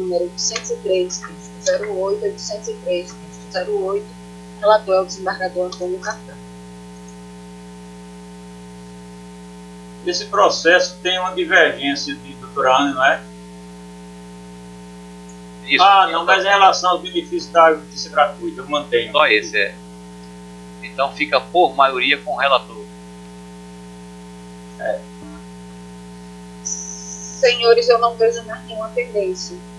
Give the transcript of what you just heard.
número 803-08, relator é o desembargador Antônio Cartão. Esse processo tem uma divergência de doutora Ana, não é? Isso, não, mas em relação aos benefícios da justiça gratuita, eu mantenho. Só esse, é. Então fica por maioria com o relator. Senhores, eu não vejo mais nenhuma pendência.